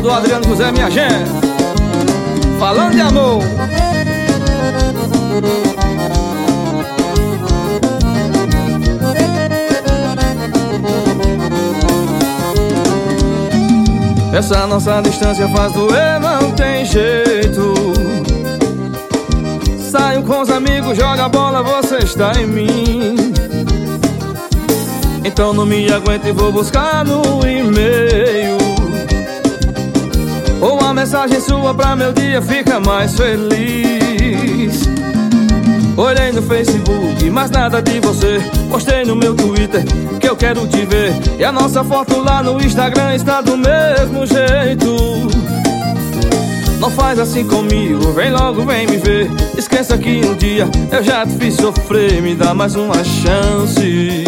do Adriano José, minha gente. Falando de amor. Essa nossa distância faz doer, não tem jeito. Saio com os amigos, joga bola, você está em mim. Então não me aguento e vou buscar no e-mail. Ou uma mensagem sua pra meu dia fica mais feliz. Olhei no Facebook, mas nada de você. Postei no meu Twitter que eu quero te ver. E a nossa foto lá no Instagram está do mesmo jeito. Não faz assim comigo, vem logo, vem me ver. Esqueça que um dia eu já te fiz sofrer. Me dá mais uma chance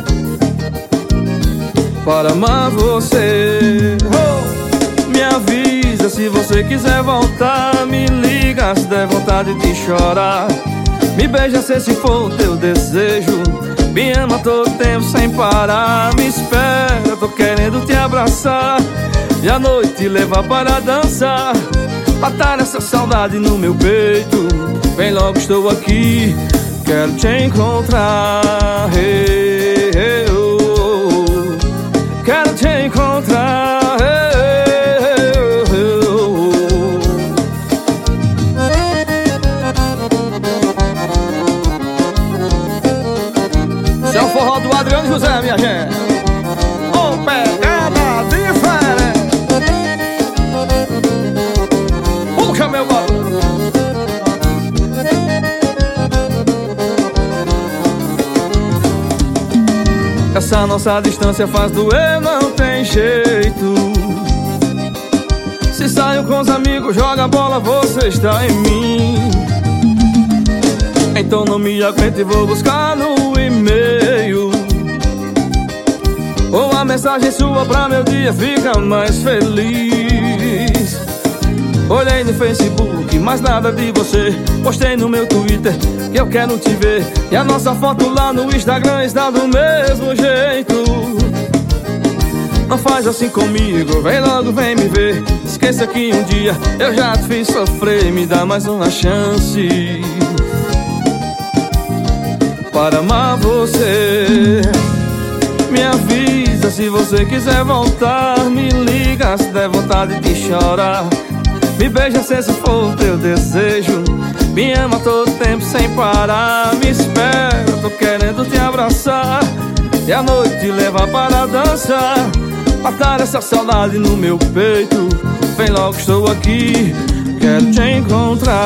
para amar você. Me avisa se você quiser voltar. Me liga se der vontade de chorar. Me beija se esse for o teu desejo. Me ama todo tempo sem parar. Me espera, tô querendo te abraçar e à noite te levar para dançar. Matar essa saudade no meu peito. Vem logo, estou aqui, quero te encontrar. Hey, hey, oh. Quero te encontrar. Hey, hey, oh. Esse é o forró do Adriano José, minha gente. Oh, pegada diferente. Puxa, meu barulho. Essa nossa distância faz doer, não tem jeito. Se saio com os amigos, joga bola, você está em mim. Então não me aguento e vou buscar no e-mail. Ou a mensagem sua pra meu dia fica mais feliz. Olhei no Facebook, mas nada de você. Postei no meu Twitter que eu quero te ver. E a nossa foto lá no Instagram está do mesmo jeito. Não faz assim comigo, vem logo, vem me ver. Esqueça que um dia eu já te fiz sofrer. Me dá mais uma chance para amar você. Me avisa se você quiser voltar. Me liga se der vontade de chorar. Me beija se esse for o teu desejo. Me ama todo tempo sem parar. Me espera, tô querendo te abraçar e à noite te levar para dançar. Matar essa saudade no meu peito. Vem logo, estou aqui, quero te encontrar.